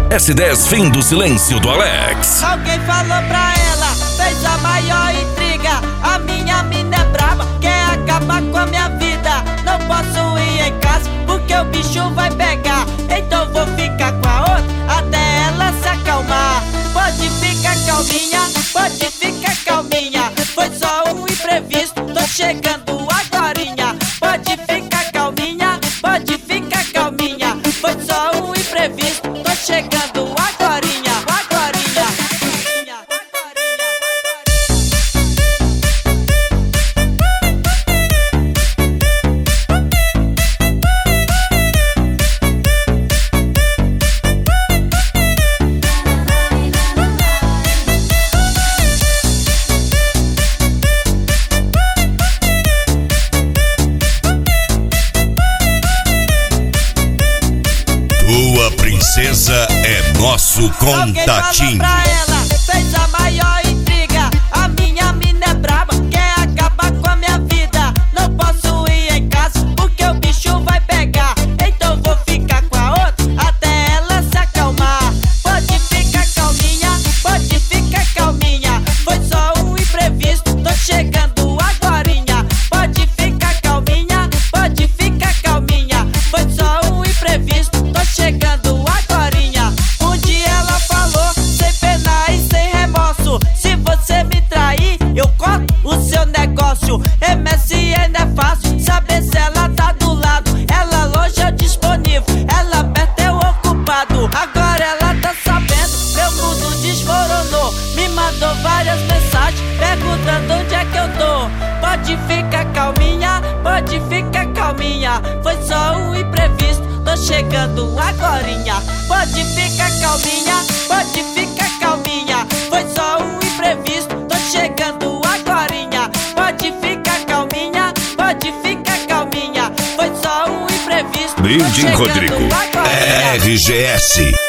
S10 Fim do Silêncio do Alex. Alguém falou pra ela, fez a maior intriga. A minha mina é braba, quer acabar com a minha vida. Não posso ir em casa porque o bicho vai pegar. Então vou ficar com a outra até ela se acalmar. Pode ficar calminha, pode ficar calminha. Foi só um imprevisto, tô chegando agorinha. Pode ficar calminha, pode ficar calminha. Foi só um imprevisto, tô chegando agorinha, agorinha. Tua princesa é nosso contatinho. Alguém falou pra ela, fez a maior intriga. A minha mina é braba, quer acabar com a minha vida. Não posso ir em casa porque o bicho vai pegar. Então vou ficar com a outra até ela se acalmar. Pode ficar calminha, pode ficar calminha. Foi só um imprevisto, tô chegando agorinha. Pode ficar calminha, pode ficar calminha. Foi só um imprevisto, tô chegando agorinha. Um dia ela falou, sem pena e sem remorso: se você me trair, eu corto o seu negócio. MSN é fácil, saber se ela tá do lado. Ela longe é disponível, ela perto é o ocupado. Agora ela tá sabendo, meu mundo desmoronou. Me mandou várias mensagens perguntando onde é que eu tô. Pode ficar calminha, pode ficar calminha. Foi só um imprevisto, tô chegando agorinha. Pode ficar calminha, pode ficar calminha. Foi só um imprevisto, tô chegando agorinha. Pode ficar calminha, pode ficar calminha. Foi só um imprevisto, tô Brinde chegando Rodrigo, agorinha. RGS.